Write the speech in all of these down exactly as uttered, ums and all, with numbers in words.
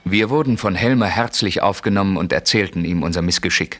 Wir wurden von Helmer herzlich aufgenommen und erzählten ihm unser Missgeschick.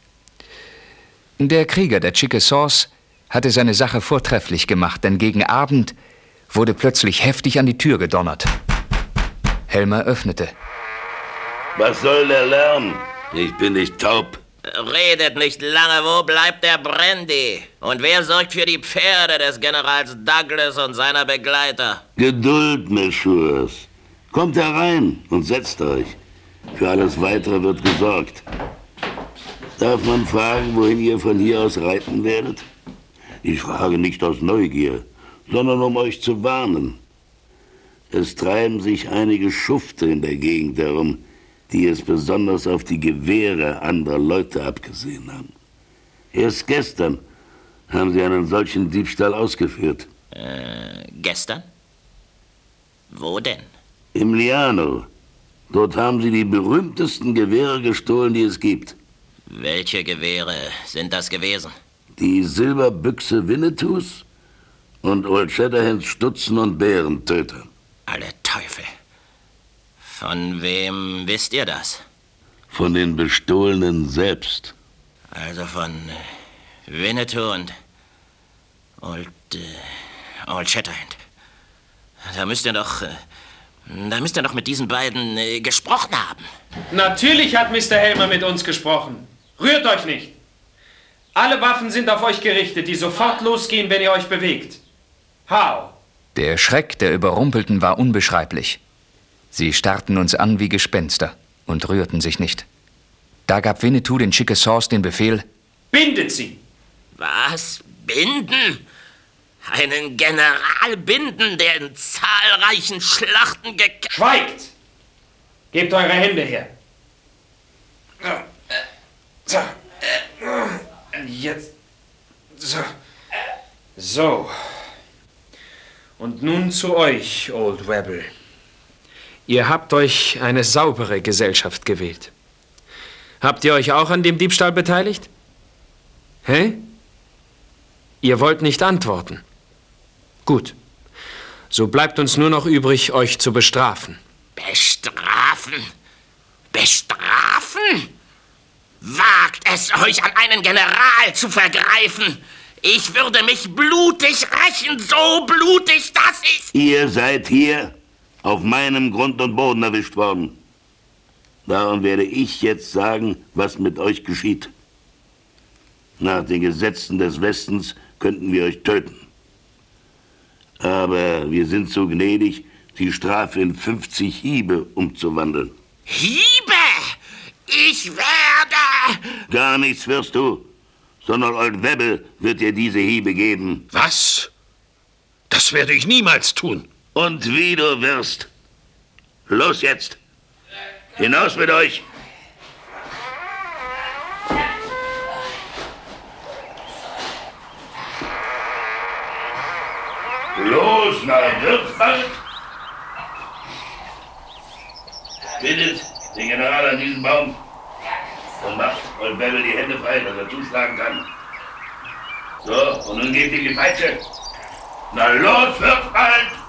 Der Krieger der Chickasaws hatte seine Sache vortrefflich gemacht, denn gegen Abend wurde plötzlich heftig an die Tür gedonnert. Helmer öffnete. Was soll der Lärm? Ich bin nicht taub. Redet nicht lange, wo bleibt der Brandy? Und wer sorgt für die Pferde des Generals Douglas und seiner Begleiter? Geduld, Messieurs. Kommt herein und setzt euch. Für alles Weitere wird gesorgt. Darf man fragen, wohin ihr von hier aus reiten werdet? Ich frage nicht aus Neugier, sondern um euch zu warnen. Es treiben sich einige Schufte in der Gegend herum, die es besonders auf die Gewehre anderer Leute abgesehen haben. Erst gestern haben sie einen solchen Diebstahl ausgeführt. Äh, gestern? Wo denn? Im Liano. Dort haben sie die berühmtesten Gewehre gestohlen, die es gibt. Welche Gewehre sind das gewesen? Die Silberbüchse Winnetous und Old Shatterhands Stutzen und Bärentöter. Alle Teufel. Von wem wisst ihr das? Von den Bestohlenen selbst. Also von äh, Winnetou und Old, äh, Old Shatterhand. Da müsst ihr doch, äh, da müsst ihr doch mit diesen beiden äh, gesprochen haben. Natürlich hat Mister Helmer mit uns gesprochen. Rührt euch nicht. Alle Waffen sind auf euch gerichtet, die sofort losgehen, wenn ihr euch bewegt. How? Der Schreck der Überrumpelten war unbeschreiblich. Sie starrten uns an wie Gespenster und rührten sich nicht. Da gab Winnetou den Chickasaws den Befehl: Bindet sie! Was? Binden? Einen General binden, der in zahlreichen Schlachten gek... Schweigt! Gebt eure Hände her. So. Jetzt. So. So. Und nun zu euch, Old Rebel. Ihr habt euch eine saubere Gesellschaft gewählt. Habt ihr euch auch an dem Diebstahl beteiligt? Hä? Ihr wollt nicht antworten. Gut. So bleibt uns nur noch übrig, euch zu bestrafen. Bestrafen? Bestrafen? Wagt es euch, an einen General zu vergreifen? Ich würde mich blutig rächen, so blutig, dass ich... Ihr seid hier auf meinem Grund und Boden erwischt worden. Darum werde ich jetzt sagen, was mit euch geschieht. Nach den Gesetzen des Westens könnten wir euch töten. Aber wir sind so gnädig, die Strafe in fünfzig Hiebe umzuwandeln. Hiebe? Ich werde... Gar nichts wirst du, sondern Old Webel wird dir diese Hiebe geben. Was? Das werde ich niemals tun. Und wie du wirst. Los jetzt. Hinaus mit euch. Los, mein Wirtsfall. Bindet den General an diesen Baum und macht Old Webel die Hände frei, dass er zuschlagen kann. So, und nun gebt ihm die Peitsche. Na los, Wirtsfall.